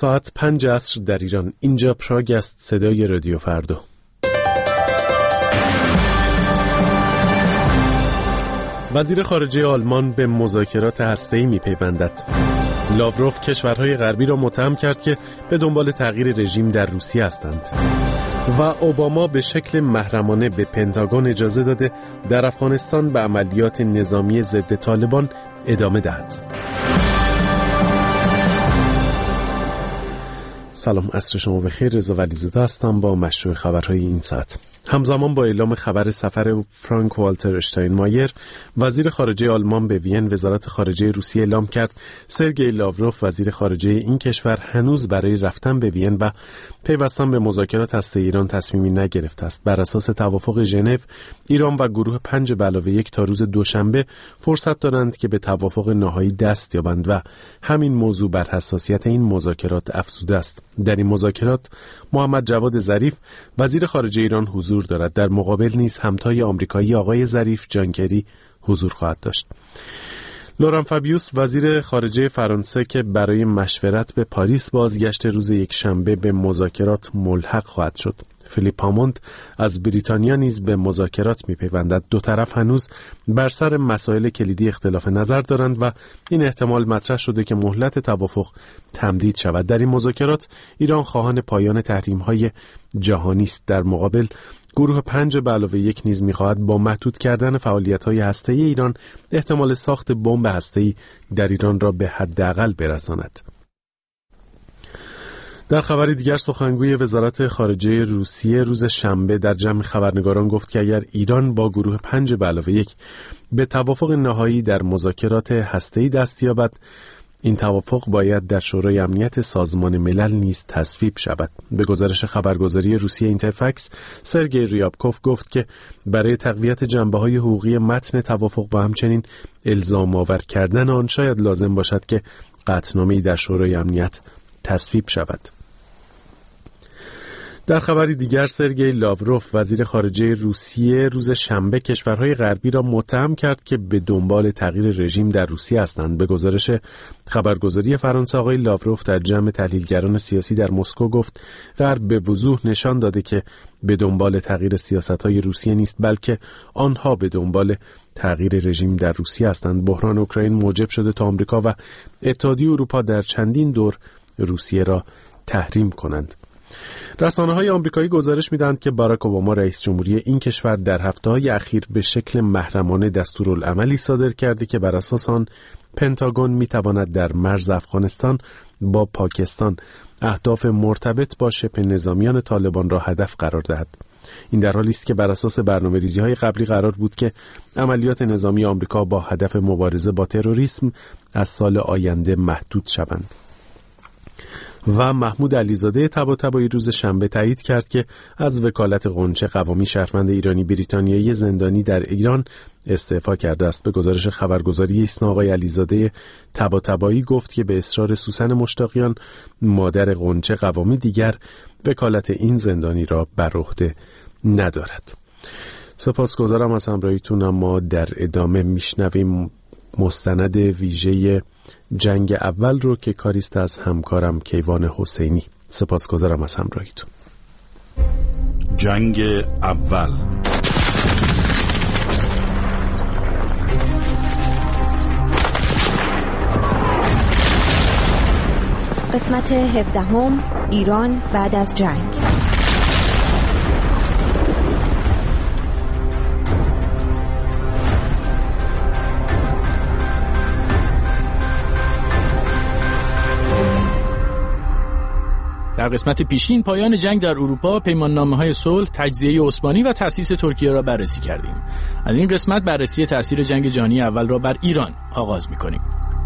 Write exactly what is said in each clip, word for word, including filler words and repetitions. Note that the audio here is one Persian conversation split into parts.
ساعت پنج عصر در ایران. اینجا پراگ است، صدای رادیو فردا. وزیر خارجه آلمان به مذاکرات هسته‌ای می‌پیوندد. لاوروف کشورهای غربی را متهم کرد که به دنبال تغییر رژیم در روسیه هستند. و اوباما به شکل محرمانه به پنتاگون اجازه داده در افغانستان به عملیات نظامی ضد طالبان ادامه دهد. سلام، عصر شما بخیر. رضا ولیزاده هستم با مشروع خبرهای این ساعت. همزمان با اعلام خبر سفر فرانک والتر اشتاینمایر وزیر خارجه آلمان به وین، وزارت خارجه روسیه اعلام کرد سرگئی لاوروف وزیر خارجه این کشور هنوز برای رفتن به وین و پیوستن به مذاکرات هسته‌ای ایران تصمیمی نگرفته است. بر اساس توافق ژنو، ایران و گروه پنج به علاوه یک تا روز دوشنبه فرصت دارند که به توافق نهایی دست یابند و همین موضوع بر حساسیت این مذاکرات افزوده است. در این مذاکرات محمد جواد ظریف وزیر خارجه ایران حضور دارد. در مقابل نیز همتای آمریکایی آقای ظریف، جان کری، حضور خواهد داشت. لوران فابیوس وزیر خارجه فرانسه که برای مشورت به پاریس بازگشت روز یک شنبه به مذاکرات ملحق خواهد شد. فیلیپ هاموند از بریتانیا نیز به مذاکرات می‌پیوندد. دو طرف هنوز بر سر مسائل کلیدی اختلاف نظر دارند و این احتمال مطرح شده که مهلت توافق تمدید شود. در این مذاکرات ایران خواهان پایان تحریم‌های جهانی است. در مقابل گروه پنج به علاوه یک نیز می‌خواهد با محدود کردن فعالیت‌های هسته‌ای ایران احتمال ساخت بمب هسته‌ای در ایران را به حداقل برساند. در خبری دیگر سخنگوی وزارت خارجه روسیه روز شنبه در جمع خبرنگاران گفت که اگر ایران با گروه پنج به علاوه یک به توافق نهایی در مذاکرات هسته‌ای دست یابد، این توافق باید در شورای امنیت سازمان ملل نیز تصویب شود. به گزارش خبرگزاری روسیه اینترفکس، سرگئی ریابکوف گفت که برای تقویت جنبه‌های حقوقی متن توافق و همچنین الزام آور کردن آن شاید لازم باشد که قطعنامه‌ای در شورای امنیت تصویب شود. در خبری دیگر سرگئی لاوروف وزیر خارجه روسیه روز شنبه کشورهای غربی را متهم کرد که به دنبال تغییر رژیم در روسیه هستند. به گزارش خبرگزاری فرانسه، آقای لاوروف در جمع تحلیلگران سیاسی در مسکو گفت غرب به وضوح نشان داده که به دنبال تغییر سیاست‌های روسیه نیست، بلکه آنها به دنبال تغییر رژیم در روسیه هستند. بحران اوکراین موجب شده تا آمریکا و اتحادیه اروپا در چندین دور روسیه را تحریم کنند. رسانه‌های آمریکایی گزارش می‌دهند که باراک اوباما رئیس جمهوری این کشور در هفته‌های اخیر به شکل محرمانه دستورالعملی صادر کرده که بر اساس آن پنتاگون می‌تواند در مرز افغانستان با پاکستان اهداف مرتبط با شبه نظامیان طالبان را هدف قرار دهد. این در حالی است که بر اساس برنامه‌ریزی‌های قبلی قرار بود که عملیات نظامی آمریکا با هدف مبارزه با تروریسم از سال آینده محدود شوند. و محمود علیزاده طباطبایی روز شنبه تایید کرد که از وکالت غنچه قوامی شهروند ایرانی بریتانیایی زندانی در ایران استعفا کرده است. به گزارش خبرگزاری ایسنا، آقای علیزاده طباطبایی گفت که به اصرار سوسن مشتاقیان مادر غنچه قوامی دیگر وکالت این زندانی را بر عهده ندارد. سپاسگزارم از همراهیتون. ما در ادامه میشنویم مستند ویژه جنگ اول رو که کاریست از همکارم کیوان حسینی. سپاسگزارم از همراهیتون. جنگ اول. قسمت هفدهم، ایران بعد از جنگ. در قسمت پیشین پایان جنگ در اروپا، پیماننامه‌های صلح، تجزیه عثمانی و تأسیس ترکیه را بررسی کردیم. از این قسمت بررسی تأثیر جنگ جهانی اول را بر ایران آغاز می‌کنیم.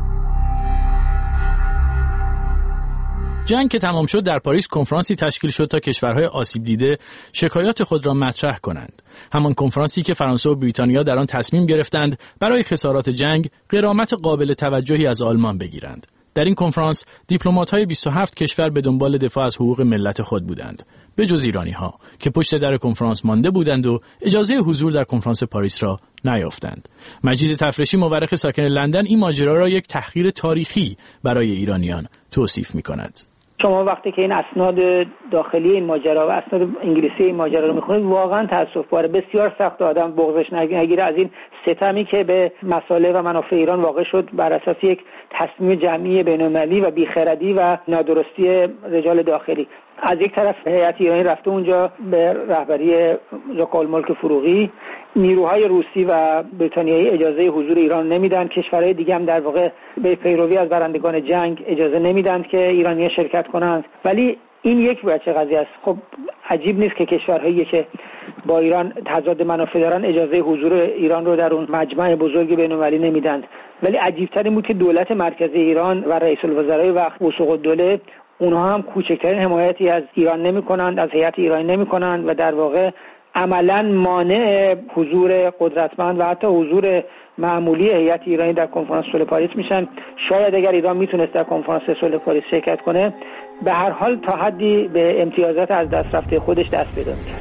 جنگ که تمام شد، در پاریس کنفرانسی تشکیل شد تا کشورهای آسیب دیده شکایات خود را مطرح کنند. همان کنفرانسی که فرانسه و بریتانیا در آن تصمیم گرفتند برای خسارات جنگ غرامت قابل توجهی از آلمان بگیرند. در این کنفرانس دیپلمات‌های بیست و هفت کشور به دنبال دفاع از حقوق ملت خود بودند، به جز ایرانی‌ها که پشت در کنفرانس مانده بودند و اجازه حضور در کنفرانس پاریس را نیافتند. مجید تفرشی، مورخ ساکن لندن، این ماجرا را یک تحقیر تاریخی برای ایرانیان توصیف می‌کند. شما وقتی که این اسناد داخلی این ماجرا و اسناد انگلیسی این ماجرا رو میخونید واقعا تأسف باره، بسیار سخت آدم بغضش نگیره از این ستمی که به مصالح و منافع ایران واقع شد بر اساس یک تصمیم جمعی بین‌المللی و بیخردی و نادرستی رجال داخلی. از یک طرف هیئت ایرانی رفته اونجا به رهبری ذوالملک فروغی، نیروهای روسی و بریتانیایی اجازه حضور ایران نمیدن، کشورهای دیگه هم در واقع به پیروی از برندگان جنگ اجازه نمیدن که ایرانی‌ها شرکت کنند. ولی این یک بچه قضیه است. خب عجیب نیست که کشورهایی که با ایران تضاد منافع دارن اجازه حضور ایران رو در اون مجمع بزرگ بین‌المللی نمیدن. ولی عجیب‌تر این بود که دولت مرکزی ایران و رئیس الوزرای وقت وثوق الدوله اونها هم کوچکترین حمایتی از ایران نمی‌کنند، از هیئت ایرانی نمی‌کنند و در واقع عملاً مانع حضور قدرتمند و حتی حضور معمولی هیئت ایرانی در کنفرانس صلح پاریس میشن. شاید اگر ایران میتونست در کنفرانس صلح پاریس شرکت کنه به هر حال تا حدی به امتیازات از دست رفته خودش دست پیدا می‌کرد.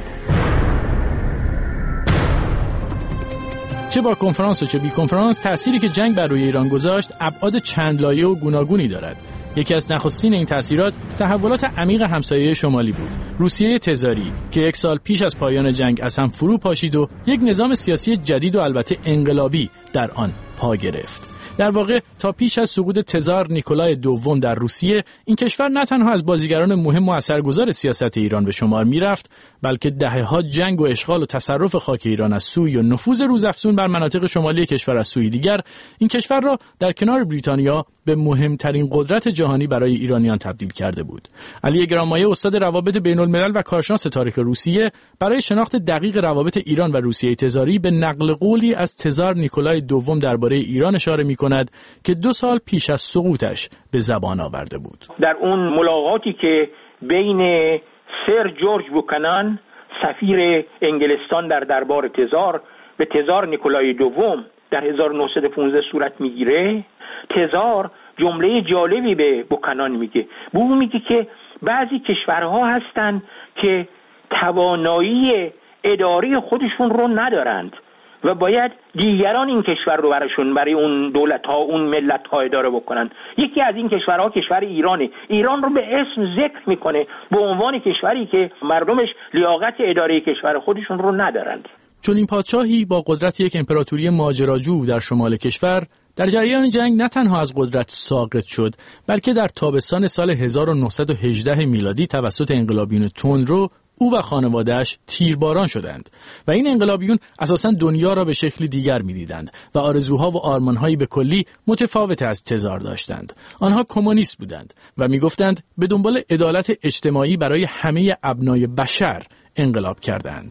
چه با کنفرانس و چه بی کنفرانس، تأثیری که جنگ بر روی ایران گذاشت ابعاد چند لایه و گوناگونی دارد. یکی از نخستین این تأثیرات تحولات عمیق همسایه شمالی بود. روسیه تزاری که یک سال پیش از پایان جنگ از هم فرو پاشید و یک نظام سیاسی جدید و البته انقلابی در آن پا گرفت. در واقع تا پیش از سقوط تزار نیکولای دوم در روسیه، این کشور نه تنها از بازیگران مهم و اثرگذار سیاست ایران به شمار میرفت، بلکه دهه‌ها جنگ و اشغال و تصرف خاک ایران از سوی و نفوذ روزافزون بر مناطق شمالی کشور از سوی دیگر، این کشور را در کنار بریتانیا به مهمترین قدرت جهانی برای ایرانیان تبدیل کرده بود. علی گرانمایه، استاد روابط بین‌الملل و کارشناس تاریخ روسیه، برای شناخت دقیق روابط ایران و روسیه تزاری به نقل قولی از تزار نیکولای دوم درباره ایران اشاره می‌کند که دو سال پیش از سقوطش به زبان آورده بود. در اون ملاقاتی که بین سر جورج بوکانان سفیر انگلستان در دربار تزار به تزار نیکولای دوم در هزار و نهصد و پانزده صورت میگیره، تزار جمله جالبی به بوکانان میگه. به اون میگه که بعضی کشورها هستن که توانایی اداری خودشون رو ندارند و باید دیگران این کشور رو براشون، برای اون دولت‌ها، اون ملت‌ها اداره بکنن. یکی از این کشورها کشور ایرانه. ایران رو به اسم ذکر میکنه به عنوان کشوری که مردمش لیاقت اداره کشور خودشون رو ندارند. چون این پادشاهی با قدرت یک امپراتوری ماجراجو در شمال کشور در جریان جنگ نه تنها از قدرت ساقط شد، بلکه در تابستان سال هزار و نهصد و هجده میلادی توسط انقلابیون تندرو او و خانواده‌اش تیرباران شدند و این انقلابیون اساساً دنیا را به شکلی دیگر می‌دیدند و آرزوها و آرمان‌هایی به کلی متفاوت از تزار داشتند. آنها کمونیست بودند و می‌گفتند به دنبال عدالت اجتماعی برای همه ابنای بشر انقلاب کردند.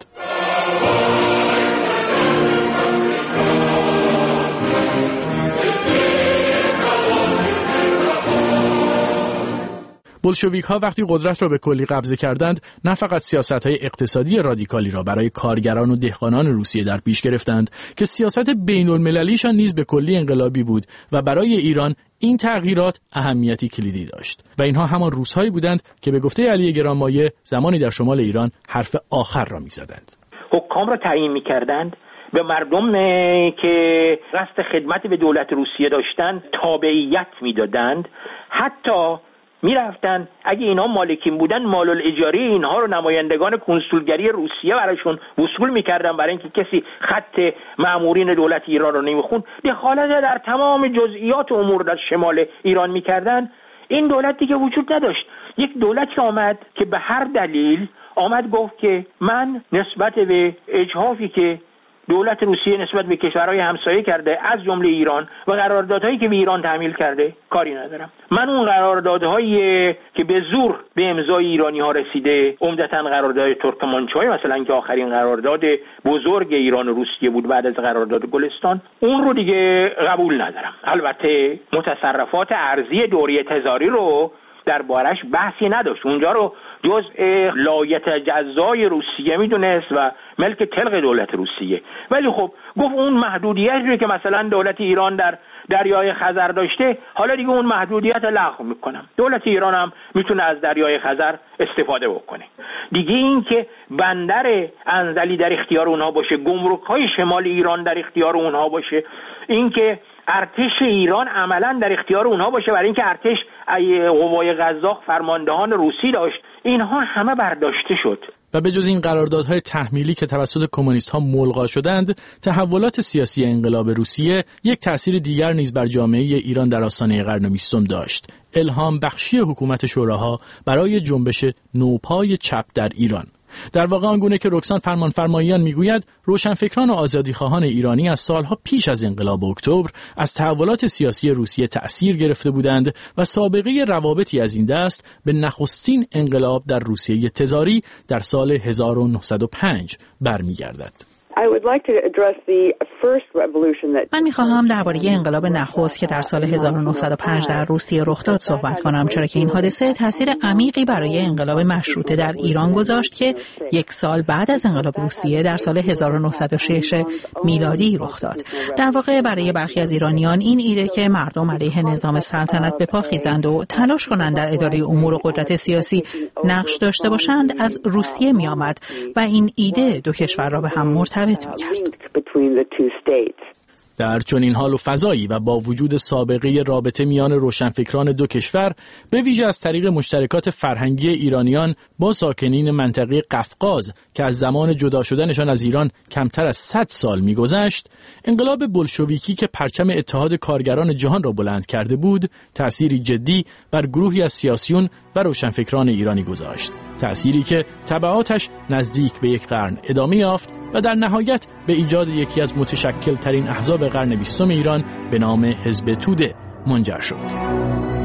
بولشویک ها وقتی قدرت را به کلی قبضه کردند، نه فقط سیاست‌های اقتصادی رادیکالی را برای کارگران و دهقانان روسیه در پیش گرفتند که سیاست بین‌المللیشان نیز به کلی انقلابی بود و برای ایران این تغییرات اهمیتی کلیدی داشت. و اینها همان روس‌هایی بودند که به گفته علی گرانمایه زمانی در شمال ایران حرف آخر را می‌زدند. حکام را تعیین می‌کردند، به مردم که قصد خدمت به دولت روسیه داشتند تابعیت می‌دادند، حتی میرفتن اگه اینا مالکین بودن مال الاجاره اینها رو نمایندگان کنسولگری روسیه براشون وصول میکردن برای اینکه کسی خط مامورین دولت ایران رو نمیخوند، دخالت در تمام جزئیات امور در شمال ایران میکردن. این دولت دیگه وجود نداشت. یک دولتی آمد که به هر دلیل آمد گفت که من نسبت به اجحافی که دولت روسیه نسبت به کشورهای همسایه کرده از جمله ایران و قراردادهایی که به ایران تحمیل کرده کاری ندارم. من اون قراردادهایی که به زور به امضای ایرانی ها رسیده، عمدتاً قرارداد ترکمانچای مثلا که آخرین قرارداد بزرگ ایران و روسیه بود بعد از قرارداد گلستان، اون رو دیگه قبول ندارم. البته متصرفات ارضی دوره تزاری رو دربارش بحثی نداشت، اونجا رو جزء لایتجزای روسیه میدونست و ملک تلق دولت روسیه. ولی خب گفت اون محدودیتی که مثلا دولت ایران در دریای خزر داشته، حالا دیگه اون محدودیت لغو میکنم. دولت ایران هم میتونه از دریای خزر استفاده بکنه. دیگه این که بندر انزلی در اختیار اونها باشه، گمرک‌های شمال ایران در اختیار اونها باشه، این که ارتش ایران عملا در اختیار اونها باشه، برای اینکه ارتش قوای قزاق فرماندهان روسی داشت. اینها همه برداشته شد. و به جز این قراردادهای تحمیلی که توسط کمونیست‌ها ملغا شدند، تحولات سیاسی انقلاب روسیه یک تأثیر دیگر نیز بر جامعه ایران در آستانه قرن بیستم داشت: الهام بخشی حکومت شوراها برای جنبش نوپای چپ در ایران. در واقع آنگونه که رکسان فرمانفرماییان میگوید، روشنفکران و آزادیخواهان ایرانی از سالها پیش از انقلاب اکتبر از تحولات سیاسی روسیه تأثیر گرفته بودند و سابقه روابطی از این دست به نخستین انقلاب در روسیه تزاری در سال هزار و نهصد و پنج برمیگردد. من می‌خواهم درباره انقلاب نخست که در سال هزار و نهصد و پنج در روسیه رخ داد صحبت کنم، چرا که این حادثه تاثیر عمیقی برای انقلاب مشروطه در ایران گذاشت که یک سال بعد از انقلاب روسیه در سال هزار و نهصد و شش میلادی رخ داد. در واقع برای برخی از ایرانیان این ایده که مردم علیه نظام سلطنت به پا خیزند و تلاش کنند در اداره امور و قدرت سیاسی نقش داشته باشند از روسیه می‌آمد و این ایده دو کشور را به هم مرتبط در چنین حال و فضایی و با وجود سابقه رابطه میان روشنفکران دو کشور، به ویژه از طریق مشترکات فرهنگی ایرانیان با ساکنین منطقه قفقاز که از زمان جدا شدنشان از ایران کمتر از صد سال می‌گذشت، انقلاب بولشویکی که پرچم اتحاد کارگران جهان را بلند کرده بود، تأثیری جدی بر گروهی از سیاسیون و روشنفکران ایرانی گذاشت. تأثیری که تبعاتش نزدیک به یک قرن ادامه یافت و در نهایت به ایجاد یکی از متشکل ترین احزاب قرن بیستم ایران به نام حزب توده منجر شد.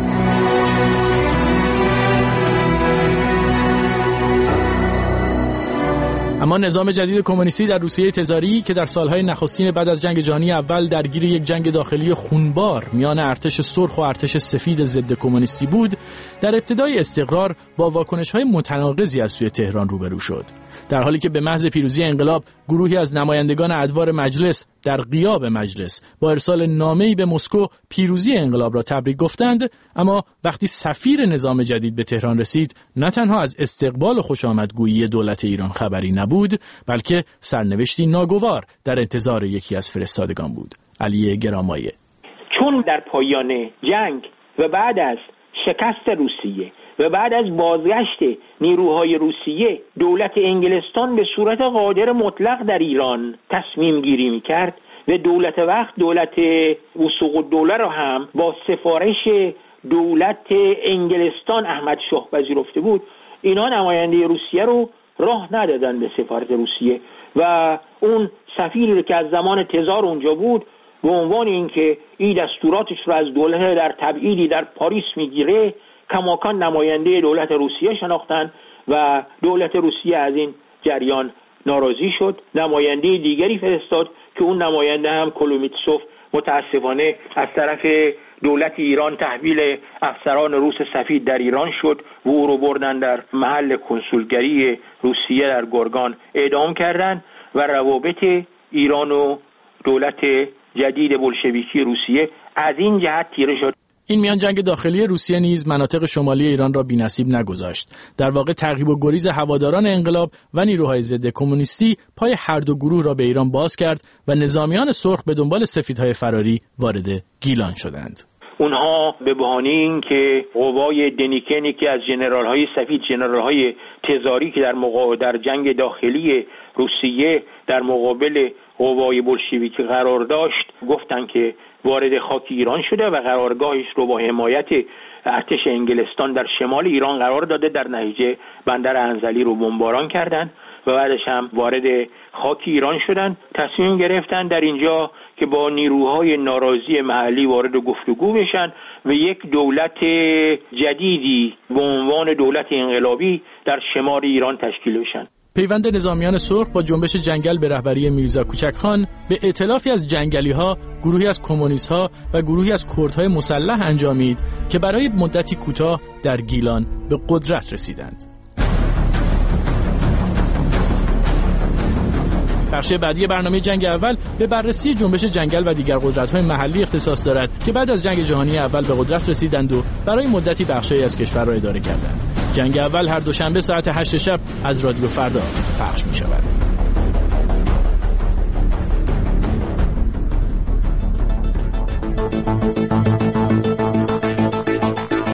اما نظام جدید کمونیستی در روسیه تزاری که در سالهای نخستین بعد از جنگ جهانی اول درگیر یک جنگ داخلی خونبار میان ارتش سرخ و ارتش سفید ضد کمونیستی بود، در ابتدای استقرار با واکنش‌های متناقضی از سوی تهران روبرو شد. در حالی که به محض پیروزی انقلاب گروهی از نمایندگان ادوار مجلس در غیاب مجلس با ارسال نامه‌ای به مسکو پیروزی انقلاب را تبریک گفتند، اما وقتی سفیر نظام جدید به تهران رسید، نه تنها از استقبال و خوشامدگویی دولت ایران خبری نبود، بلکه سرنوشتی ناگوار در انتظار یکی از فرستادگان بود: علی گرامایه. چون در پایان جنگ و بعد از شکست روسیه و بعد از بازگشت نیروهای روسیه دولت انگلستان به صورت قادر مطلق در ایران تصمیم گیری میکرد و دولت وقت دولت وثوق الدوله را هم با سفارش دولت انگلستان احمد شاه پذیرفته بود، اینا نماینده روسیه رو راه ندادن به سفارت روسیه و اون سفیری که از زمان تزار اونجا بود به عنوان اینکه این دستوراتش رو از دولت در تبعیدی در پاریس میگیره کماکان نماینده دولت روسیه شناختن و دولت روسیه از این جریان ناراضی شد، نماینده دیگری فرستاد که اون نماینده هم کلومیتسوف متاسفانه از طرف دولت ایران تحویل افسران روس سفید در ایران شد و او رو بردن در محل کنسولگری روسیه در گرگان اعدام کردند و روابط ایران و دولت جدید بولشویکی روسیه از این جهت تیره شد. این میان جنگ داخلی روسیه نیز مناطق شمالی ایران را بی‌نصیب نگذاشت. در واقع تعقیب و گریز هواداران انقلاب و نیروهای ضد کمونیستی پای هر دو گروه را به ایران باز کرد و نظامیان سرخ به دنبال سفیدهای فراری وارد گیلان شدند. اونها به بهانه این که قوای دنیکن که از ژنرال‌های سفید، ژنرال‌های تزاری که در مقا... در جنگ داخلی روسیه در مقابل قوای بولشویکی قرار داشت، گفتن که وارد خاک ایران شده و قرارگاهش رو با حمایت ارتش انگلستان در شمال ایران قرار داده. در نتیجه بندر انزلی رو بمباران کردن و بعدش هم وارد خاک ایران شدن. تصمیم گرفتن در اینجا که با نیروهای ناراضی محلی وارد گفتگو بشن و یک دولت جدیدی به عنوان دولت انقلابی در شمال ایران تشکیل بشن. پیوند نظامیان سرخ با جنبش جنگل به رهبری میرزا کوچکخان به ائتلافی از جنگلی‌ها، گروهی از کمونیست‌ها و گروهی از کردهای مسلح انجامید که برای مدتی کوتاه در گیلان به قدرت رسیدند. بخش بعدی برنامه جنگ اول به بررسی جنبش جنگل و دیگر قدرت‌های محلی اختصاص دارد که بعد از جنگ جهانی اول به قدرت رسیدند و برای مدتی بخشی از کشور را اداره کردند. جنگ اول هر دوشنبه ساعت هشت شب از رادیو فردا پخش می‌شود. شنیدید.